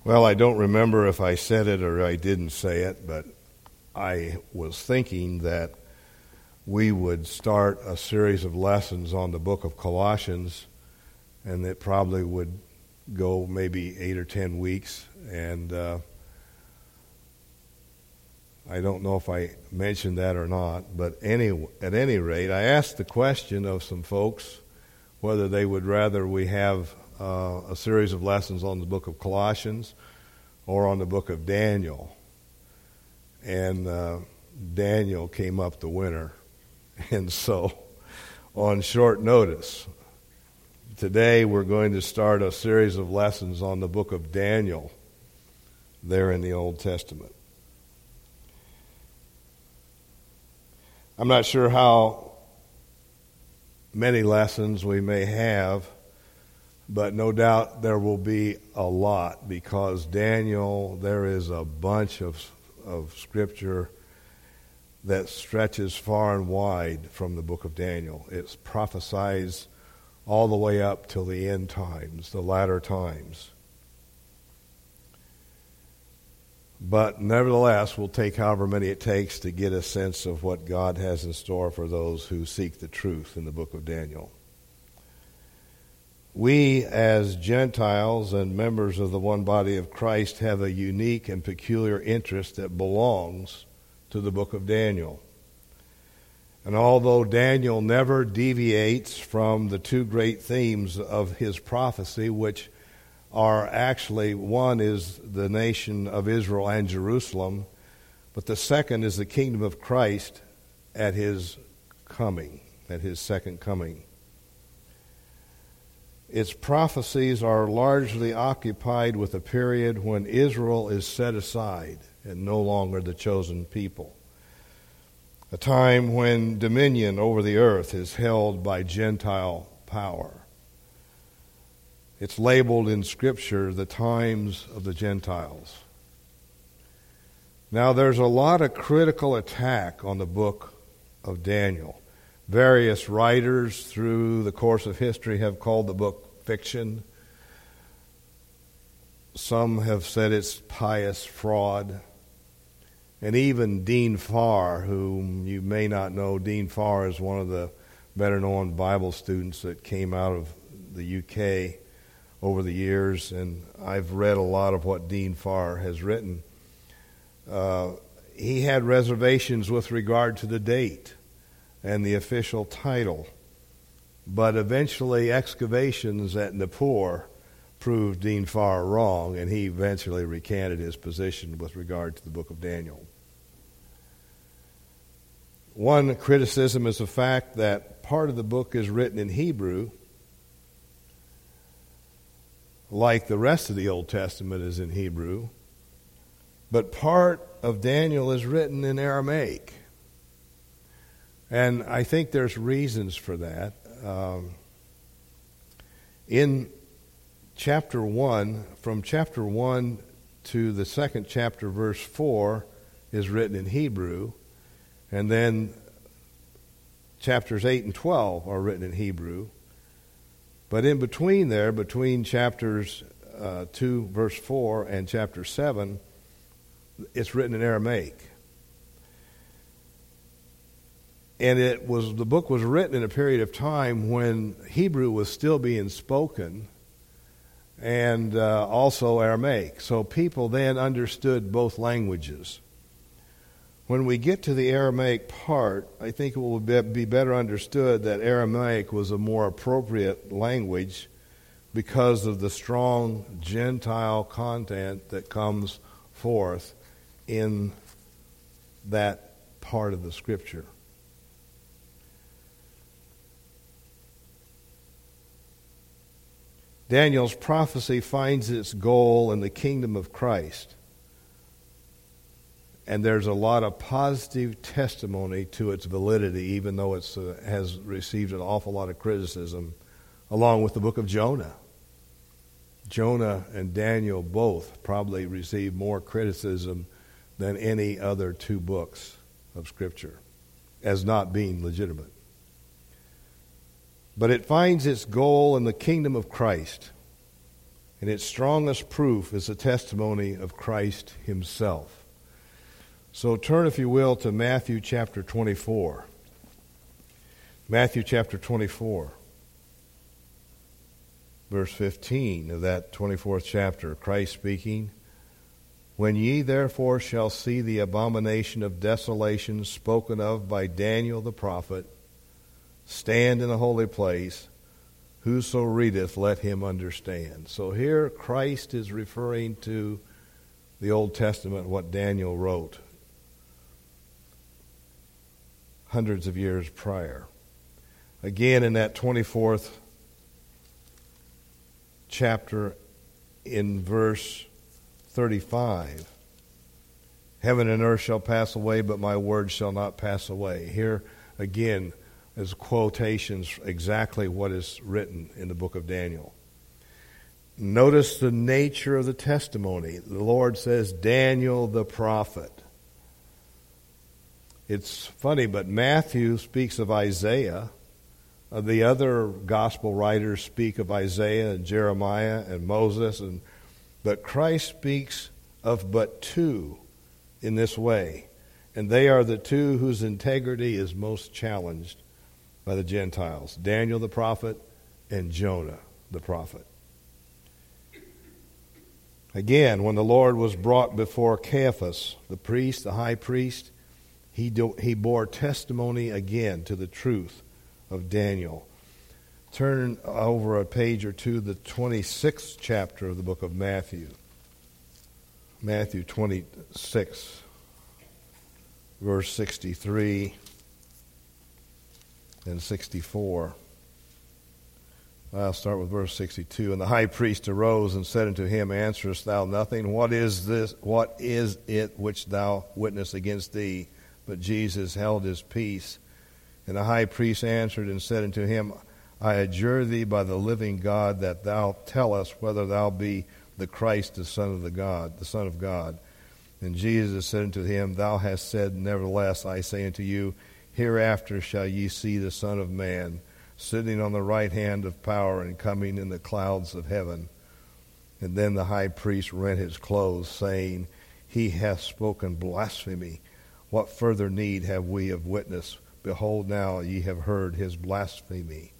Well, I don't remember if I said it or I didn't say it, but I was thinking that we would start a series of lessons on the book of Colossians, and it probably would go maybe 8 or 10 weeks. And I don't know if I mentioned that or not, but at any rate, I asked the question of some folks whether they would rather we have a series of lessons on the book of Colossians or on the book of Daniel. And Daniel came up the winner. And so, on short notice, today we're going to start a series of lessons on the book of Daniel there in the Old Testament. I'm not sure how many lessons we may have, but no doubt there will be a lot, because Daniel, there is a bunch of scripture that stretches far and wide from the book of Daniel. It prophesies all the way up till the end times, the latter times. But nevertheless, we'll take however many it takes to get a sense of what God has in store for those who seek the truth in the book of Daniel. We, as Gentiles and members of the one body of Christ, have a unique and peculiar interest that belongs to the book of Daniel. And although Daniel never deviates from the two great themes of his prophecy, which are actually, one is the nation of Israel and Jerusalem, but the second is the kingdom of Christ at his coming, at his second coming. Its prophecies are largely occupied with a period when Israel is set aside and no longer the chosen people. A time when dominion over the earth is held by Gentile power. It's labeled in Scripture the times of the Gentiles. Now, there's a lot of critical attack on the book of Daniel. Various writers through the course of history have called the book fiction. Some have said it's pious fraud. And even Dean Farr, whom you may not know, Dean Farr is one of the better-known Bible students that came out of the UK over the years, and I've read a lot of what Dean Farr has written. He had reservations with regard to the date and the official title, but eventually excavations at Nippur proved Dean Farr wrong, and he eventually recanted his position with regard to the book of Daniel. One criticism is the fact that part of the book is written in Hebrew, like the rest of the Old Testament is in Hebrew, but part of Daniel is written in Aramaic. And I think there's reasons for that. In chapter 1, from chapter 1 to the second chapter, verse 4, is written in Hebrew, and then chapters 8 and 12 are written in Hebrew. But in between there, between chapters 2, verse 4, and chapter 7, it's written in Aramaic. And the book was written in a period of time when Hebrew was still being spoken, and also Aramaic. So people then understood both languages. When we get to the Aramaic part, I think it will be better understood that Aramaic was a more appropriate language because of the strong Gentile content that comes forth in that part of the Scripture. Daniel's prophecy finds its goal in the kingdom of Christ. And there's a lot of positive testimony to its validity, even though it has received an awful lot of criticism, along with the book of Jonah. Jonah and Daniel both probably received more criticism than any other two books of Scripture as not being legitimate. But it finds its goal in the kingdom of Christ. And its strongest proof is the testimony of Christ himself. So turn, if you will, to Matthew chapter 24. Matthew chapter 24, verse 15 of that 24th chapter, Christ speaking, "When ye therefore shall see the abomination of desolation spoken of by Daniel the prophet, stand in the holy place, whoso readeth, let him understand." So here Christ is referring to the Old Testament, what Daniel wrote hundreds of years prior. Again, in that 24th chapter, in verse 35, "Heaven and earth shall pass away, but my word shall not pass away." Here again is quotations exactly what is written in the book of Daniel. Notice the nature of the testimony. The Lord says, Daniel the prophet. It's funny, but Matthew speaks of Isaiah. The other gospel writers speak of Isaiah and Jeremiah and Moses, but Christ speaks of but two in this way, and they are the two whose integrity is most challenged by the Gentiles, Daniel the prophet and Jonah the prophet. Again, when the Lord was brought before Caiaphas, the priest, the high priest, he bore testimony again to the truth of Daniel. Turn over a page or two, the 26th chapter of the book of Matthew. Matthew 26, verse 63 and 64. I'll start with verse 62. "And the high priest arose and said unto him, Answerest thou nothing? What is this? What is it which thou witness against thee? But Jesus held his peace. And the high priest answered and said unto him, I adjure thee by the living God that thou tell us whether thou be the Christ, the Son of God. And Jesus said unto him, Thou hast said, nevertheless I say unto you, hereafter shall ye see the Son of Man sitting on the right hand of power and coming in the clouds of heaven. And then the high priest rent his clothes, saying, He hath spoken blasphemy. What further need have we of witness? Behold, now ye have heard his blasphemy.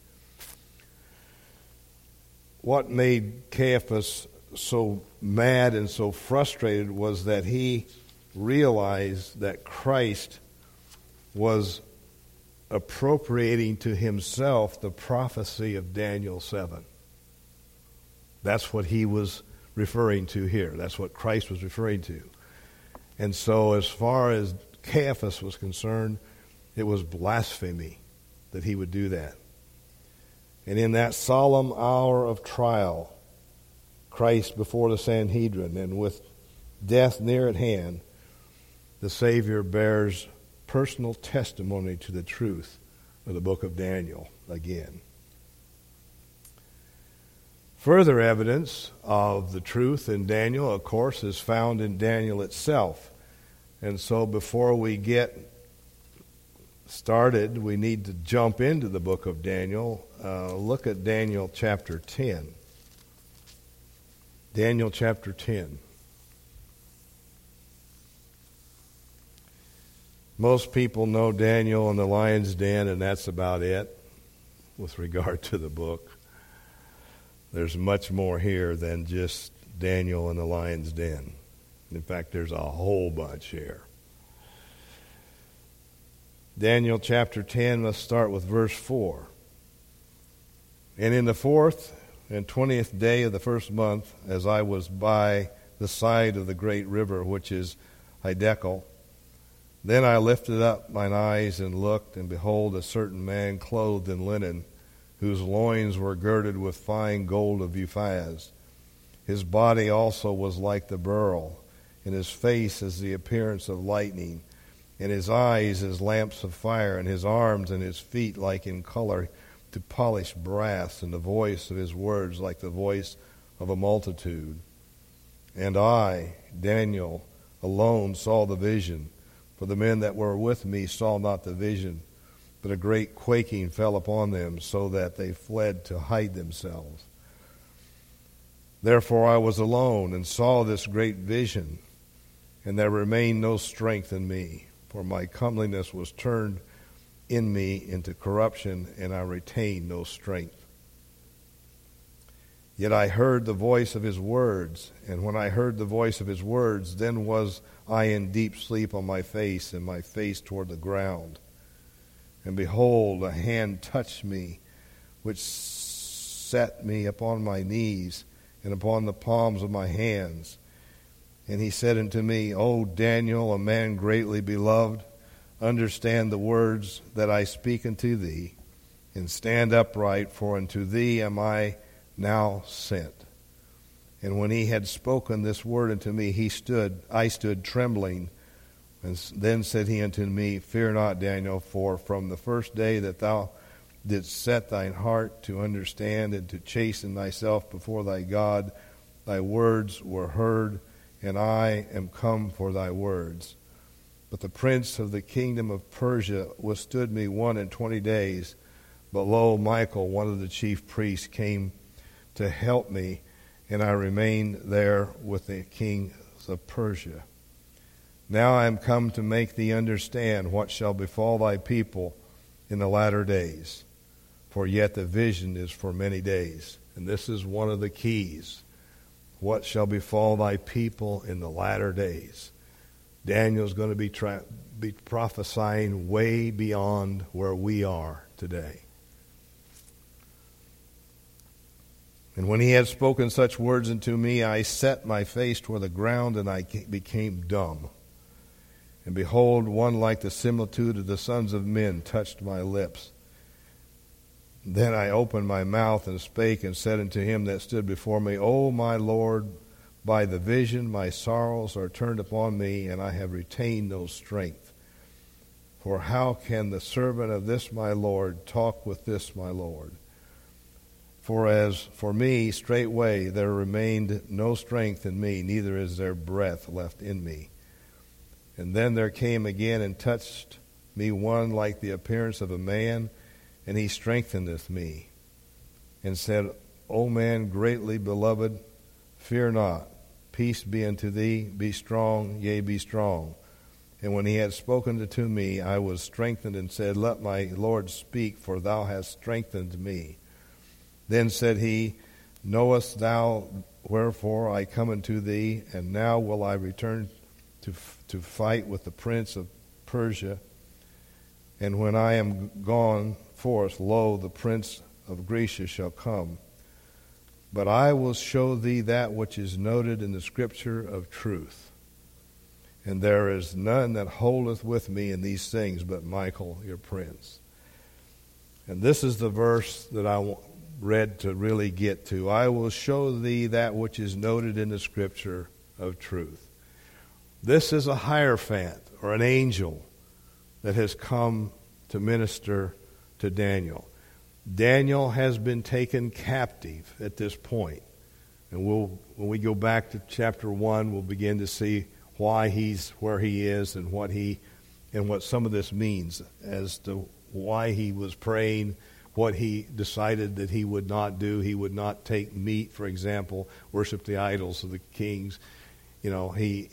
What made Caiaphas so mad and so frustrated was that he realized that Christ was appropriating to himself the prophecy of Daniel 7. That's what he was referring to here. That's what Christ was referring to. And so as far as Caiaphas was concerned, it was blasphemy that he would do that. And in that solemn hour of trial, Christ before the Sanhedrin, and with death near at hand, the Savior bears personal testimony to the truth of the book of Daniel again. Further evidence of the truth in Daniel, of course, is found in Daniel itself. And so before we get started, we need to jump into the book of Daniel. Look at Daniel chapter 10. Daniel chapter 10. Most people know Daniel and the lion's den, and that's about it with regard to the book. There's much more here than just Daniel and the lion's den. In fact, there's a whole bunch here. Daniel chapter 10, let's start with verse 4. And in the 4th and 20th day of the first month, as I was by the side of the great river, which is Hiddekel, then I lifted up mine eyes and looked, and behold, a certain man clothed in linen, whose loins were girded with fine gold of Uphaz. His body also was like the beryl, and his face as the appearance of lightning, and his eyes as lamps of fire, and his arms and his feet like in color to polished brass, and the voice of his words like the voice of a multitude. And I, Daniel, alone saw the vision, for the men that were with me saw not the vision, but a great quaking fell upon them, so that they fled to hide themselves. Therefore I was alone and saw this great vision, and there remained no strength in me, for my comeliness was turned in me into corruption, and I retained no strength. Yet I heard the voice of his words, and when I heard the voice of his words, then was I in deep sleep on my face, and my face toward the ground. And behold, a hand touched me, which set me upon my knees, and upon the palms of my hands. And he said unto me, O Daniel, a man greatly beloved, understand the words that I speak unto thee, and stand upright, for unto thee am I now sent. And when he had spoken this word unto me, I stood trembling. And then said he unto me, Fear not, Daniel, for from the first day that thou didst set thine heart to understand and to chasten thyself before thy God, thy words were heard, and I am come for thy words. But the prince of the kingdom of Persia withstood me 21 days. But lo, Michael, one of the chief priests, came to help me, and I remained there with the king of Persia. Now I am come to make thee understand what shall befall thy people in the latter days. For yet the vision is for many days. And this is one of the keys. What shall befall thy people in the latter days? Daniel's going to be prophesying way beyond where we are today. And when he had spoken such words unto me, I set my face toward the ground, and I became dumb. And behold, one like the similitude of the sons of men touched my lips. Then I opened my mouth and spake, and said unto him that stood before me, O my Lord, by the vision my sorrows are turned upon me, and I have retained no strength. For how can the servant of this my Lord talk with this my Lord? For as for me, straightway there remained no strength in me, neither is there breath left in me. And then there came again and touched me one like the appearance of a man, and he strengtheneth me, and said, O man greatly beloved, fear not, peace be unto thee, be strong, yea, be strong. And when he had spoken to me, I was strengthened, and said, Let my Lord speak, for thou hast strengthened me. Then said he, Knowest thou wherefore I come unto thee? And now will I return to fight with the prince of Persia. And when I am gone forth, lo, the prince of Grecia shall come. But I will show thee that which is noted in the scripture of truth. And there is none that holdeth with me in these things but Michael, your prince. And this is the verse that I read to really get to. I will show thee that which is noted in the scripture of truth. This is a hierophant, or an angel, that has come to minister to Daniel. Daniel has been taken captive at this point. And when we go back to chapter 1, we'll begin to see why he's where he is and what some of this means as to why he was praying, what he decided that he would not do. He would not take meat, for example, worship the idols of the kings. You know, he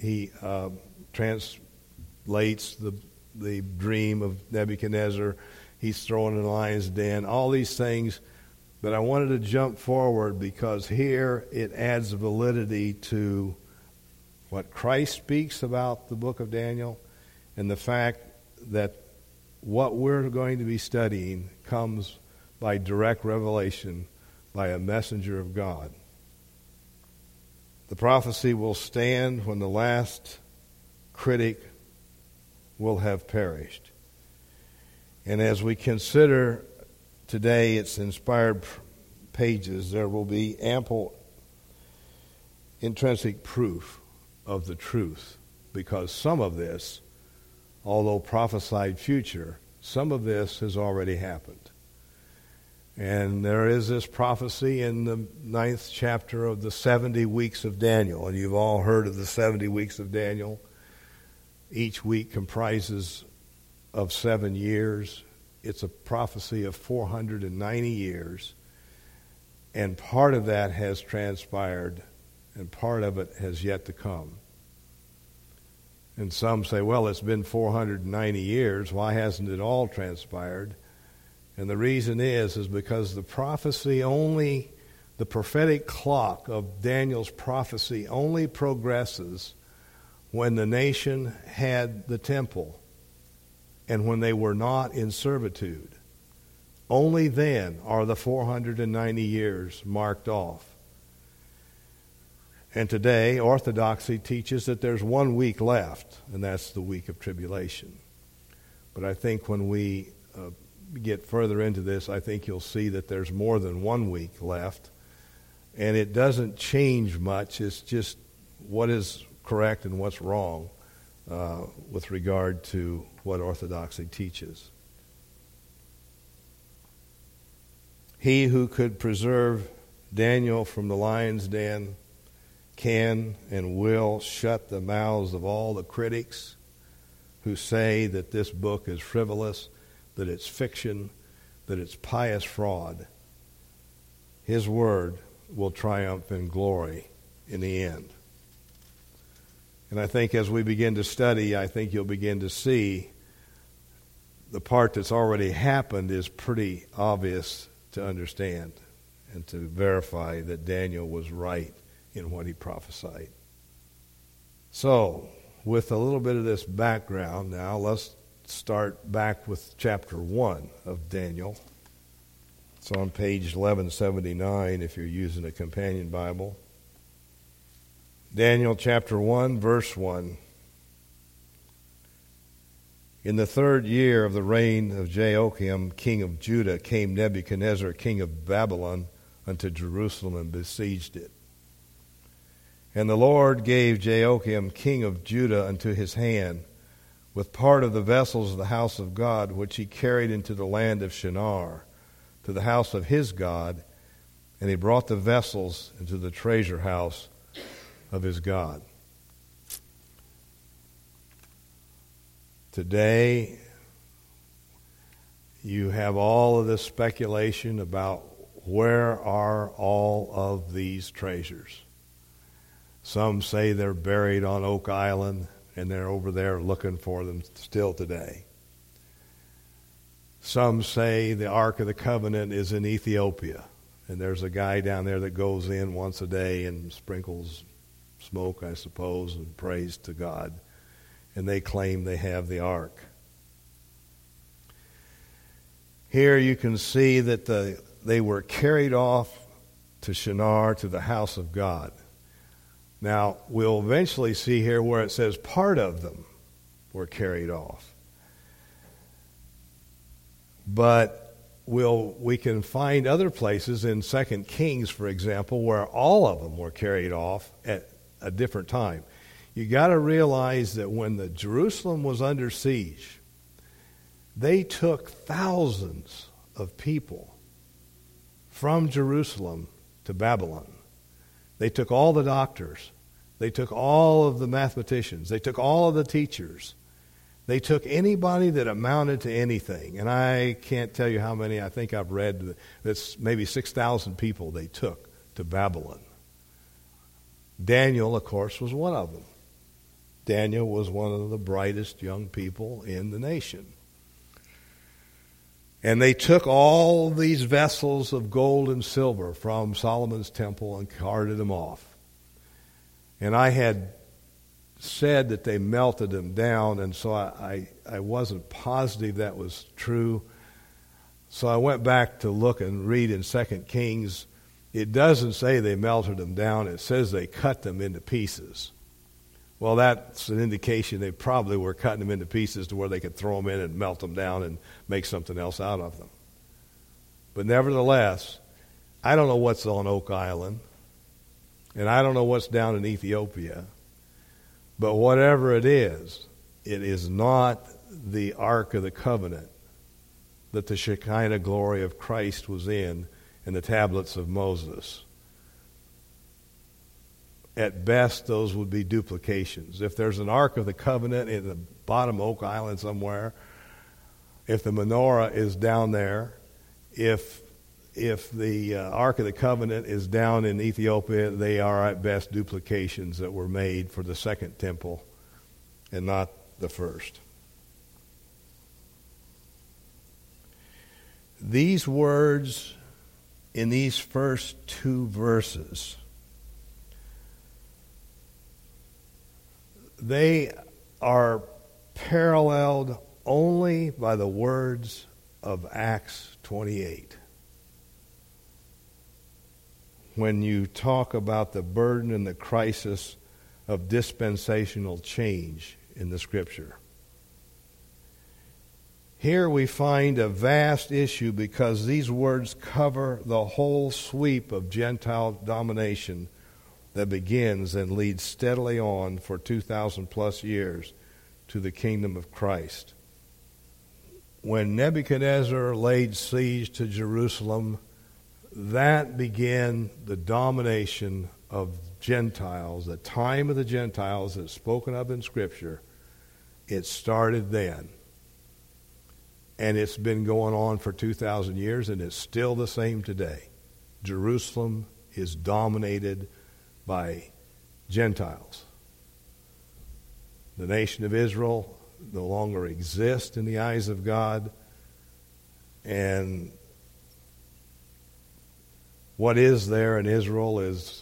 translates the dream of Nebuchadnezzar. He's thrown in the lion's den, all these things. But I wanted to jump forward because here it adds validity to what Christ speaks about the book of Daniel, and the fact that what we're going to be studying comes by direct revelation by a messenger of God. The prophecy will stand when the last critic will have perished. And as we consider today its inspired pages, there will be ample intrinsic proof of the truth, because some of this, although prophesied future, some of this has already happened. And there is this prophecy in the 9th chapter of the 70 weeks of Daniel. And you've all heard of the 70 weeks of Daniel. Each week comprises of 7 years. It's a prophecy of 490 years. And part of that has transpired, and part of it has yet to come. And some say, well, it's been 490 years. Why hasn't it all transpired? And the reason is because the prophecy only, the prophetic clock of Daniel's prophecy only progresses when the nation had the temple and when they were not in servitude. Only then are the 490 years marked off. And today, Orthodoxy teaches that there's 1 week left, and that's the week of tribulation. But I think when we get further into this, I think you'll see that there's more than 1 week left. And it doesn't change much. It's just what is correct and what's wrong with regard to what Orthodoxy teaches. He who could preserve Daniel from the lion's den can and will shut the mouths of all the critics who say that this book is frivolous, that it's fiction, that it's pious fraud. His word will triumph in glory in the end. And I think as we begin to study, I think you'll begin to see the part that's already happened is pretty obvious to understand and to verify that Daniel was right in what he prophesied. So, with a little bit of this background now, let's start back with chapter 1 of Daniel. It's on page 1179 if you're using a companion Bible. Daniel chapter 1, verse 1. In the 3rd year of the reign of Jehoiakim, king of Judah, came Nebuchadnezzar, king of Babylon, unto Jerusalem and besieged it. And the Lord gave Jehoiakim, king of Judah, unto his hand, with part of the vessels of the house of God, which he carried into the land of Shinar, to the house of his God, and he brought the vessels into the treasure house of his God. Today, you have all of this speculation about where are all of these treasures. Some say they're buried on Oak Island, and they're over there looking for them still today. Some say the Ark of the Covenant is in Ethiopia, and there's a guy down there that goes in once a day and sprinkles smoke, I suppose, and prays to God. And they claim they have the Ark. Here you can see that they were carried off to Shinar, to the house of God. Now, we'll eventually see here where it says part of them were carried off. But we can find other places in 2 Kings, for example, where all of them were carried off at a different time. You got to realize that when the Jerusalem was under siege, they took thousands of people from Jerusalem to Babylon. They took all the doctors. They took all of the mathematicians. They took all of the teachers. They took anybody that amounted to anything. And I can't tell you how many. I think I've read that's maybe 6,000 people they took to Babylon. Daniel, of course, was one of them. Daniel was one of the brightest young people in the nation. And they took all these vessels of gold and silver from Solomon's temple and carted them off. And I had said that they melted them down, and so I wasn't positive that was true. So I went back to look and read in 2 Kings. It doesn't say they melted them down. It says they cut them into pieces. Well, that's an indication they probably were cutting them into pieces to where they could throw them in and melt them down and make something else out of them. But nevertheless, I don't know what's on Oak Island, and I don't know what's down in Ethiopia, but whatever it is not the Ark of the Covenant that the Shekinah glory of Christ was in the tablets of Moses. At best, those would be duplications. If there's an Ark of the Covenant in the bottom of Oak Island somewhere, if the menorah is down there, if if the Ark of the Covenant is down in Ethiopia, they are at best duplications that were made for the second temple and not the first. These words in these first two verses, they are paralleled only by the words of Acts 28. When you talk about the burden and the crisis of dispensational change in the Scripture. Here we find a vast issue because these words cover the whole sweep of Gentile domination that begins and leads steadily on for 2,000 plus years to the kingdom of Christ. When Nebuchadnezzar laid siege to Jerusalem, that began the domination of Gentiles, the time of the Gentiles that's spoken of in Scripture. It started then. And it's been going on for 2,000 years, and it's still the same today. Jerusalem is dominated by Gentiles. The nation of Israel no longer exists in the eyes of God, and what is there in Israel is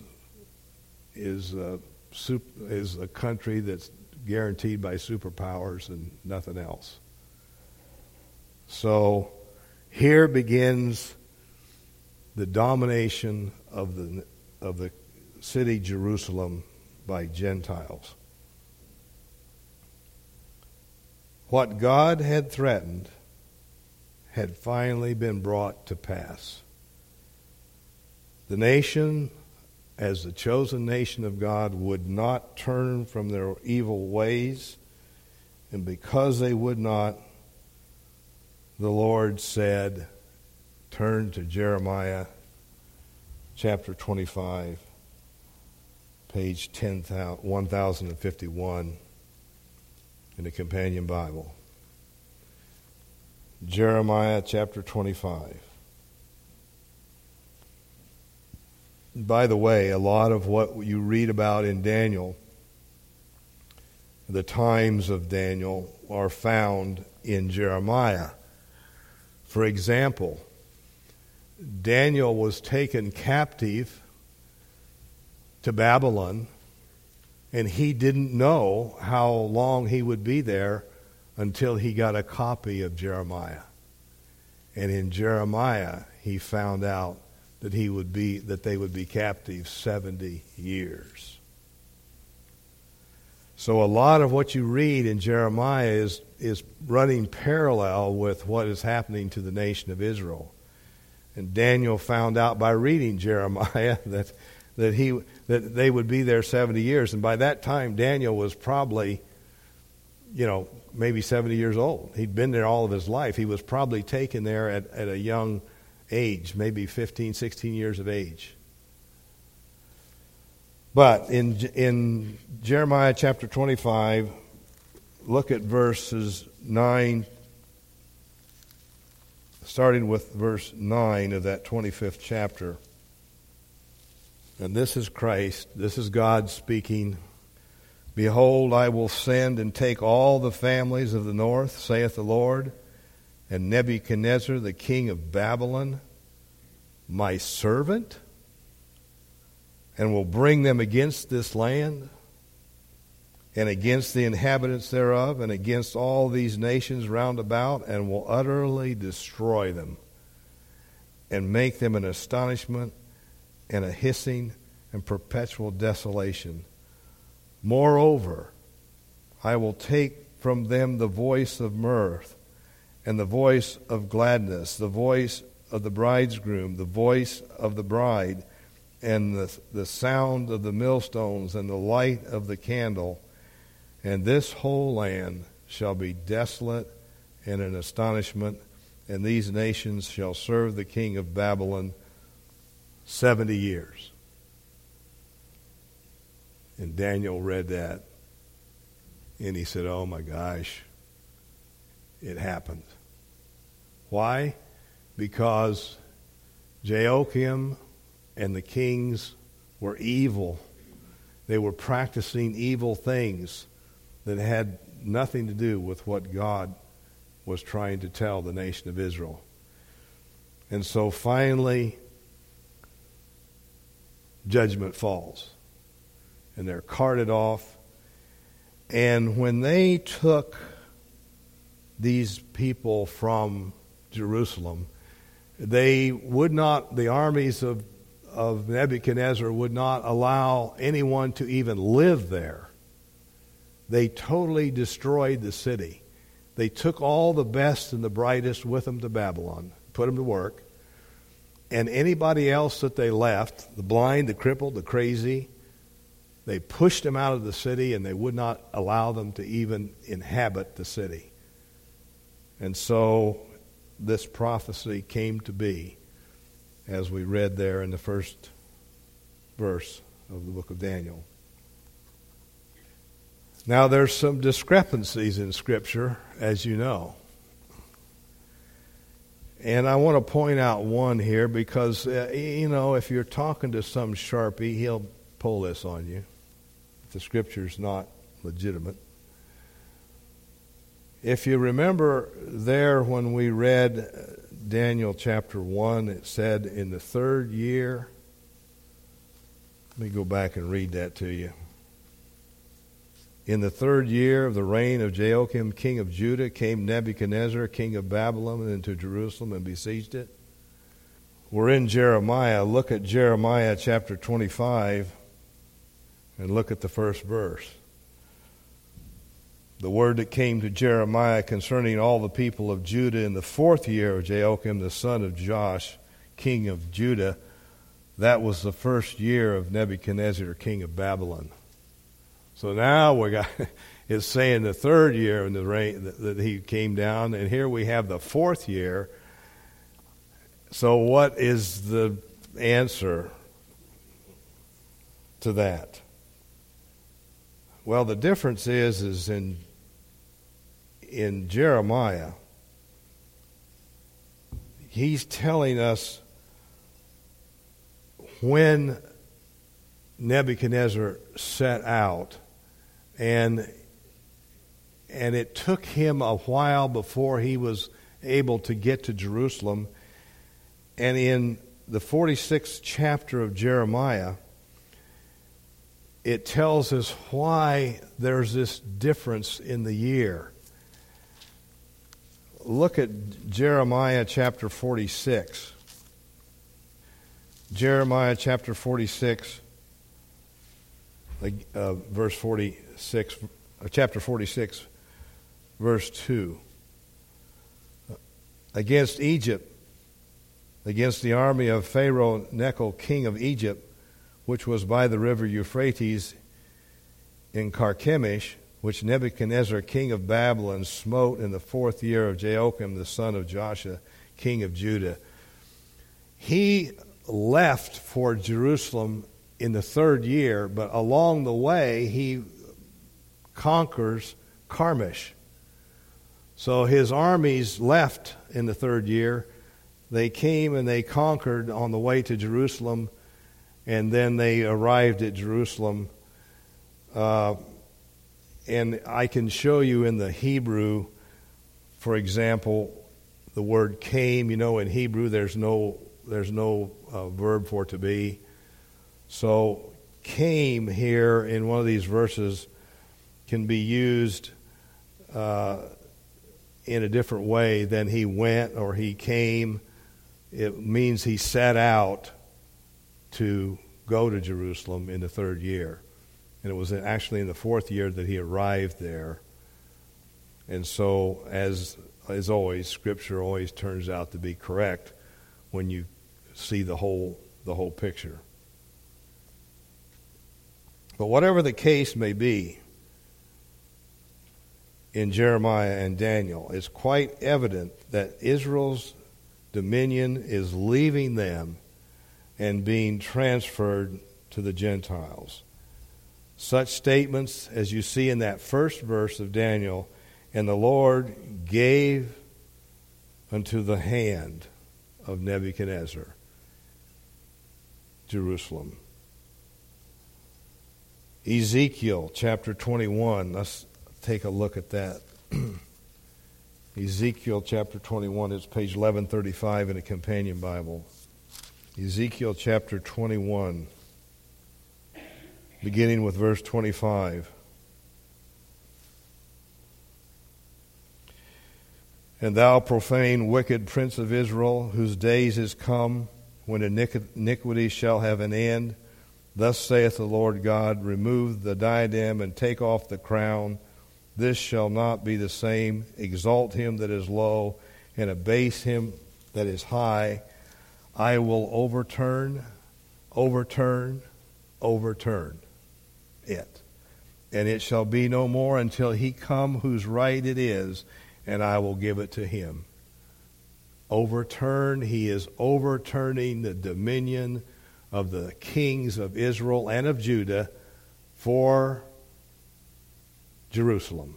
a country that's guaranteed by superpowers and nothing else. So here begins the domination of the city Jerusalem by Gentiles. What God had threatened had finally been brought to pass. The nation, as the chosen nation of God, would not turn from their evil ways, and because they would not, the Lord said, turn to Jeremiah chapter 25, page 1051 in the Companion Bible. Jeremiah chapter 25. By the way, a lot of what you read about in Daniel, the times of Daniel, are found in Jeremiah. For example, Daniel was taken captive to Babylon, and he didn't know how long he would be there until he got a copy of Jeremiah. And in Jeremiah, he found out that they would be captive 70 years. So a lot of what you read in Jeremiah is running parallel with what is happening to the nation of Israel. And Daniel found out by reading Jeremiah that they would be there 70 years. And by that time, Daniel was probably, maybe 70 years old. He'd been there all of his life. He was probably taken there at a young age, maybe 15, 16 years of age. But in Jeremiah chapter 25, look at verses 9, starting with verse 9 of that 25th chapter. And this is Christ, this is God speaking. Behold, I will send and take all the families of the north, saith the Lord, and Nebuchadnezzar, the king of Babylon, my servant, and will bring them against this land, and against the inhabitants thereof, and against all these nations round about, and will utterly destroy them, and make them an astonishment, and a hissing, and perpetual desolation. Moreover, I will take from them the voice of mirth, and the voice of gladness, the voice of the bridegroom, the voice of the bride, and the sound of the millstones, and the light of the candle. And this whole land shall be desolate and an astonishment, and these nations shall serve the king of Babylon 70 years. And Daniel read that, and he said, oh my gosh, it happened. Why? Because Jehoiakim and the kings were evil. They were practicing evil things that had nothing to do with what God was trying to tell the nation of Israel. And so finally, judgment falls. And they're carted off. And when they took these people from Jerusalem, the armies of Nebuchadnezzar would not allow anyone to even live there. They totally destroyed the city. They took all the best and the brightest with them to Babylon, put them to work. And anybody else that they left, the blind, the crippled, the crazy, they pushed them out of the city, and they would not allow them to even inhabit the city. And so this prophecy came to be, as we read there in the first verse of the book of Daniel. Now, there's some discrepancies in Scripture, as you know. And I want to point out one here because, if you're talking to some Sharpie, he'll pull this on you if the Scripture's not legitimate. If you remember there when we read Daniel chapter 1, it said in the 3rd year. Let me go back and read that to you. In the 3rd year of the reign of Jehoiakim, king of Judah, came Nebuchadnezzar, king of Babylon, into Jerusalem and besieged it. We're in Jeremiah. Look at Jeremiah chapter 25 and look at the first verse. The word that came to Jeremiah concerning all the people of Judah in the 4th year of Jehoiakim, the son of Joash, king of Judah. That was the 1st year of Nebuchadnezzar, king of Babylon. So now it's saying the 3rd year in the reign that he came down, and here we have the 4th year. So what is the answer to that? Well, the difference is in Jeremiah, he's telling us when Nebuchadnezzar set out, and it took him a while before he was able to get to Jerusalem. And in the 46th chapter of Jeremiah, it tells us why there's this difference in the year. Look at Jeremiah chapter 46. Jeremiah chapter 46, verse 46, chapter 46, verse 2. Against Egypt, against the army of Pharaoh Necho, king of Egypt, which was by the river Euphrates in Carchemish, which Nebuchadnezzar, king of Babylon, smote in the 4th year of Jehoiakim, the son of Joshua, king of Judah. He left for Jerusalem in the 3rd year, but along the way he conquers Carchemish. So his armies left in the 3rd year. They came and they conquered on the way to Jerusalem, and then they arrived at Jerusalem. And I can show you in the Hebrew, for example, the word came. In Hebrew there's no verb for to be. So came here in one of these verses can be used in a different way than he went or he came. It means he set out to go to Jerusalem in the 3rd year. And it was actually in the 4th year that he arrived there. And so, as always, Scripture always turns out to be correct when you see the whole picture. But whatever the case may be, in Jeremiah and Daniel, it's quite evident that Israel's dominion is leaving them and being transferred to the Gentiles. Such statements as you see in that first verse of Daniel, and the Lord gave unto the hand of Nebuchadnezzar. Jerusalem. Ezekiel chapter 21. Let's take a look at that. Ezekiel chapter 21 is page 1135 in a companion Bible. Ezekiel chapter 21, beginning with verse 25. And thou profane, wicked prince of Israel, whose days is come, when iniquity shall have an end, thus saith the Lord God, remove the diadem and take off the crown. This shall not be the same. Exalt him that is low, and abase him that is high. I will overturn it. And it shall be no more until he come whose right it is, and I will give it to him. Overturn, he is overturning the dominion of the kings of Israel and of Judah for Jerusalem.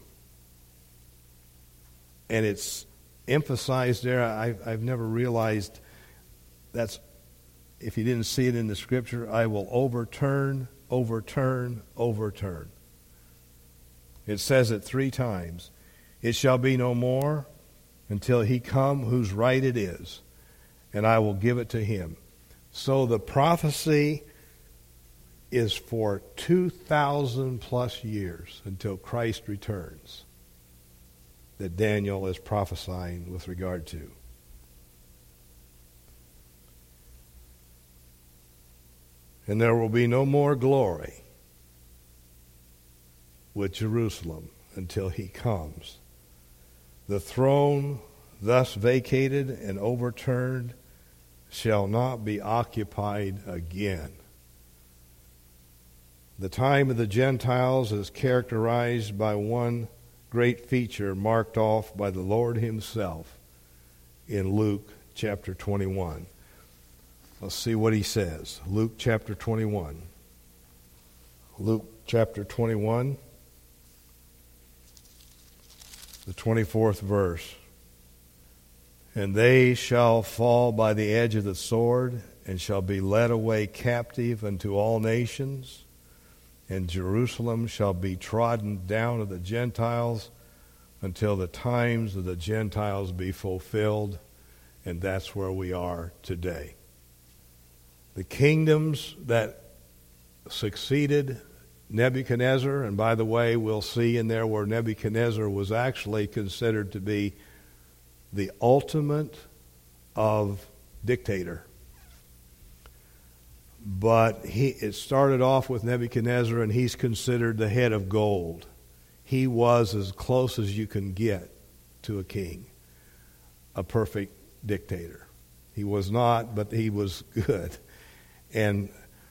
And it's emphasized there. I've never realized that's, if you didn't see it in the scripture, I will overturn. It says it 3 times. It shall be no more until he come whose right it is, and I will give it to him. So the prophecy is for 2,000 plus years until Christ returns that Daniel is prophesying with regard to. And there will be no more glory with Jerusalem until he comes. The throne thus vacated and overturned shall not be occupied again. The time of the Gentiles is characterized by one great feature marked off by the Lord himself in Luke chapter 21. Let's see what he says. Luke chapter 21. Luke chapter 21, the 24th verse. And they shall fall by the edge of the sword, and shall be led away captive unto all nations, and Jerusalem shall be trodden down of the Gentiles until the times of the Gentiles be fulfilled. And that's where we are today. The kingdoms that succeeded Nebuchadnezzar, and by the way, we'll see in there where Nebuchadnezzar was actually considered to be the ultimate of dictator. But it started off with Nebuchadnezzar, and he's considered the head of gold. He was as close as you can get to a king, a perfect dictator. He was not, but he was good. And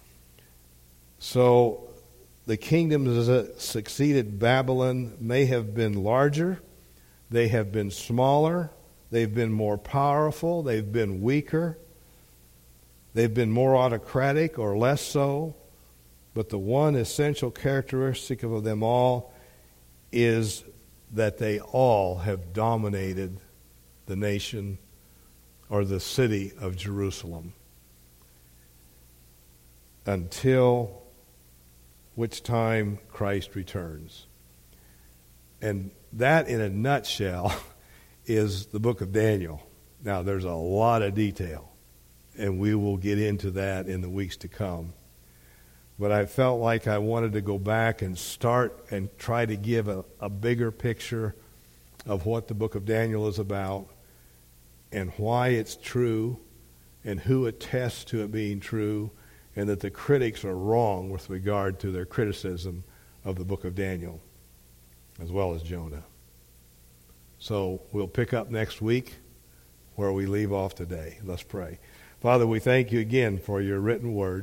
so the kingdoms that succeeded Babylon may have been larger, they have been smaller, they've been more powerful, they've been weaker, they've been more autocratic or less so, but the one essential characteristic of them all is that they all have dominated the nation or the city of Jerusalem until which time Christ returns. And that, in a nutshell, is the book of Daniel. Now, there's a lot of detail, and we will get into that in the weeks to come. But I felt like I wanted to go back and start and try to give a bigger picture of what the book of Daniel is about and why it's true and who attests to it being true, and that the critics are wrong with regard to their criticism of the book of Daniel, as well as Jonah. So we'll pick up next week where we leave off today. Let's pray. Father, we thank you again for your written word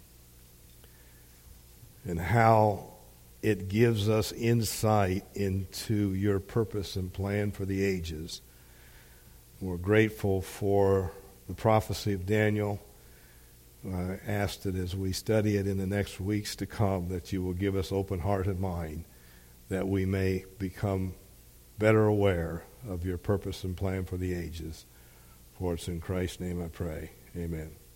and how it gives us insight into your purpose and plan for the ages. We're grateful for the prophecy of Daniel. I ask that as we study it in the next weeks to come, that you will give us open heart and mind, that we may become better aware of your purpose and plan for the ages. For it's in Christ's name I pray. Amen.